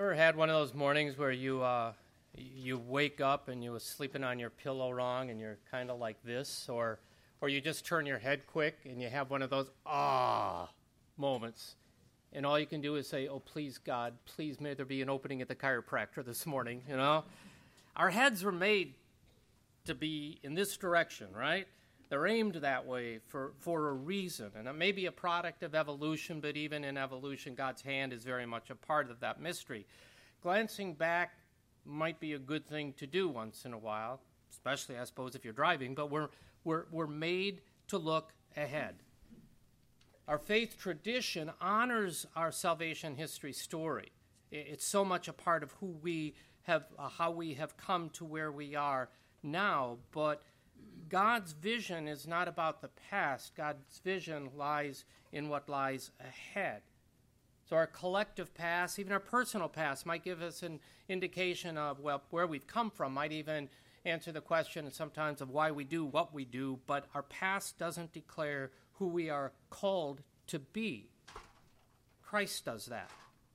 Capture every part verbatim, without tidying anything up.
Ever had one of those mornings where you uh, you wake up and you were sleeping on your pillow wrong and you're kind of like this, or or you just turn your head quick and you have one of those ah moments, and all you can do is say, "Oh, please, God, please may there be an opening at the chiropractor this morning." You know, our heads were made to be in this direction, right? They're aimed that way for, for a reason, and it may be a product of evolution, but even in evolution, God's hand is very much a part of that mystery. Glancing back might be a good thing to do once in a while, especially, I suppose, if you're driving, but we're, we're, we're made to look ahead. Our faith tradition honors our salvation history story. It's so much a part of who we have, uh, how we have come to where we are now, but God's vision is not about the past. God's vision lies in what lies ahead. So our collective past, even our personal past, might give us an indication of, well, where we've come from, might even answer the question sometimes of why we do what we do, but our past doesn't declare who we are called to be. Christ does that.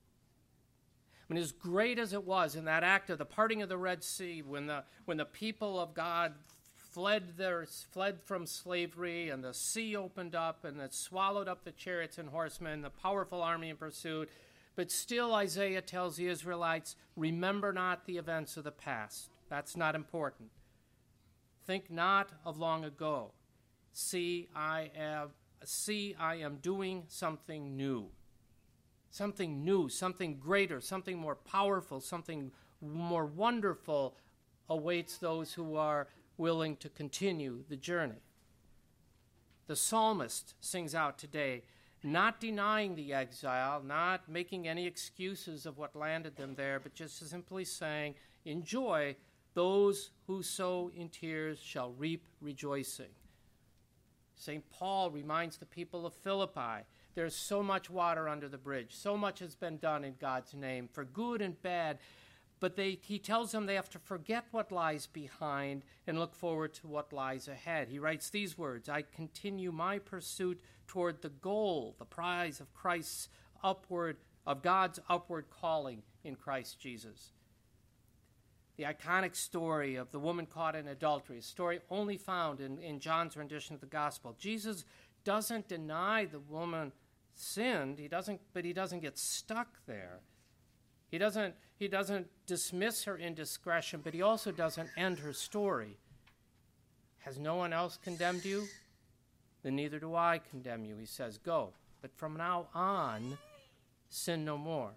I mean, as great as it was in that act of the parting of the Red Sea, when the when the people of God fled their fled from slavery, and the sea opened up, and it swallowed up the chariots and horsemen, the powerful army in pursuit. But still, Isaiah tells the Israelites, remember not the events of the past. That's not important. Think not of long ago. See, I am, see, I am doing something new. Something new, something greater, something more powerful, something more wonderful awaits those who are willing to continue the journey. The psalmist sings out today, not denying the exile, not making any excuses of what landed them there, but just simply saying, enjoy, those who sow in tears shall reap rejoicing. Saint Paul reminds the people of Philippi, there's so much water under the bridge, so much has been done in God's name, for good and bad, but they, he tells them they have to forget what lies behind and look forward to what lies ahead. He writes these words, I continue my pursuit toward the goal, the prize of Christ's upward, of God's upward calling in Christ Jesus. The iconic story of the woman caught in adultery, a story only found in, in John's rendition of the gospel. Jesus doesn't deny the woman sinned, he doesn't, but he doesn't get stuck there. He doesn't, he doesn't dismiss her indiscretion, but he also doesn't end her story. Has no one else condemned you? Then neither do I condemn you, he says. Go, but from now on, sin no more.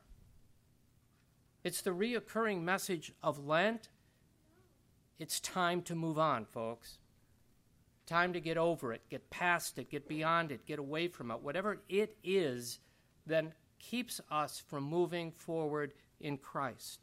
It's the reoccurring message of Lent. It's time to move on, folks. Time to get over it, get past it, get beyond it, get away from it. Whatever it is, then keeps us from moving forward in Christ.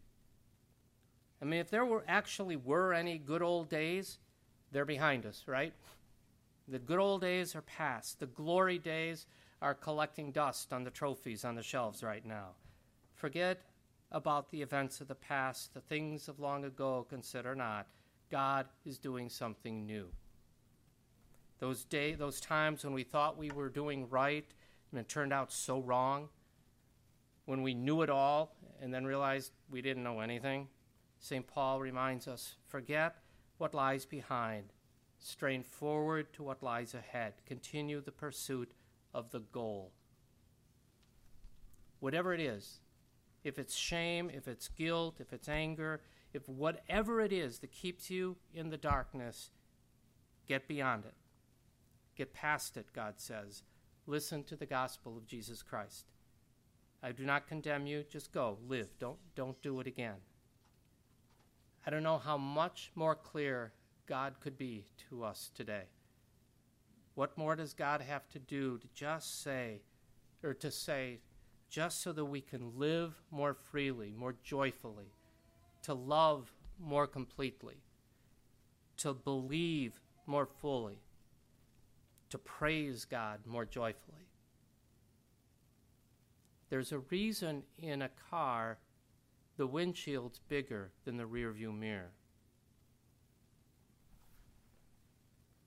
I mean, if there were actually were any good old days, they're behind us, right? The good old days are past. The glory days are collecting dust on the trophies on the shelves right now. Forget about the events of the past, the things of long ago, consider not. God is doing something new. Those day, those times when we thought we were doing right and it turned out so wrong, when we knew it all and then realized we didn't know anything, Saint Paul reminds us, forget what lies behind, strain forward to what lies ahead, continue the pursuit of the goal. Whatever it is, if it's shame, if it's guilt, if it's anger, if whatever it is that keeps you in the darkness, get beyond it. Get past it, God says. Listen to the gospel of Jesus Christ. I do not condemn you. Just go, live. Don't, don't do it again. I don't know how much more clear God could be to us today. What more does God have to do to just say, or to say, just so that we can live more freely, more joyfully, to love more completely, to believe more fully, to praise God more joyfully. There's a reason in a car the windshield's bigger than the rearview mirror.